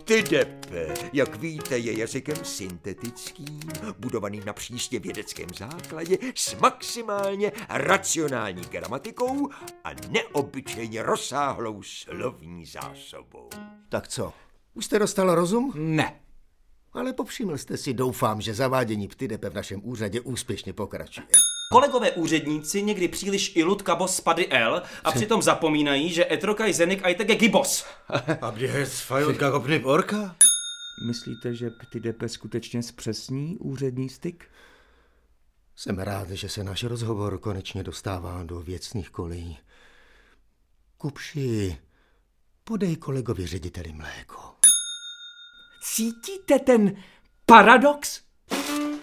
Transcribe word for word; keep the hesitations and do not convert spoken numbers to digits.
Ptydepe, jak víte, je jazykem syntetickým, budovaným na přísně vědeckém základě, s maximálně racionální gramatikou a neobyčejně rozsáhlou slovní zásobou. Tak co, už jste dostal rozum? Ne. Ale povšiml jste si, doufám, že zavádění Ptydepe v našem úřadě úspěšně pokračuje. Kolegové úředníci někdy příliš ilut kabos spady el a přitom zapomínají, že etrokaj zenik ajtege gibos. A běhec fajotka kopny orka? Myslíte, že Ptydepe skutečně zpřesní úřední styk? Jsem rád, že se náš rozhovor konečně dostává do věcných kolejí. Kupši, podej kolegovi řediteli mléko. Cítíte ten paradox?